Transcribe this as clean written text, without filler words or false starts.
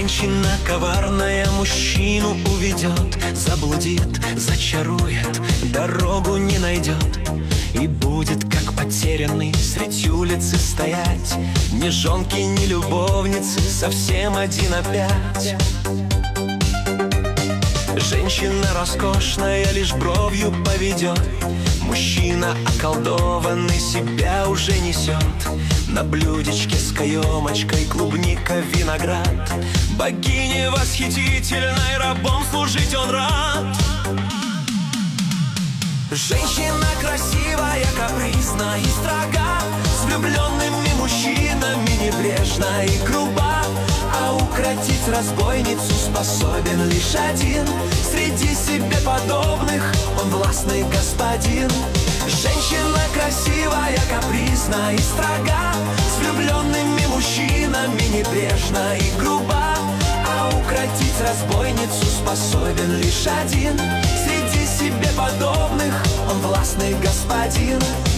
Женщина коварная мужчину уведет, заблудит, зачарует, дорогу не найдет. И будет, как потерянный, средь улицы стоять. Ни жонки, ни любовницы, совсем один опять. Женщина роскошная лишь бровью поведет. Мужчина околдованный себя уже несет. На блюдечке с каемочкой клубника, виноград. Богине восхитительной рабом служить он рад. Женщина красивая, капризна и строга, с влюбленными мужчинами небрежна и груба. А укротить разбойницу способен лишь один. Среди себе подобных он властный господин. Женщина красивая, капризна и строга, с влюбленными мужчинами небрежна и груба. А укротить разбойницу способен лишь один. Среди себе подобных он властный господин.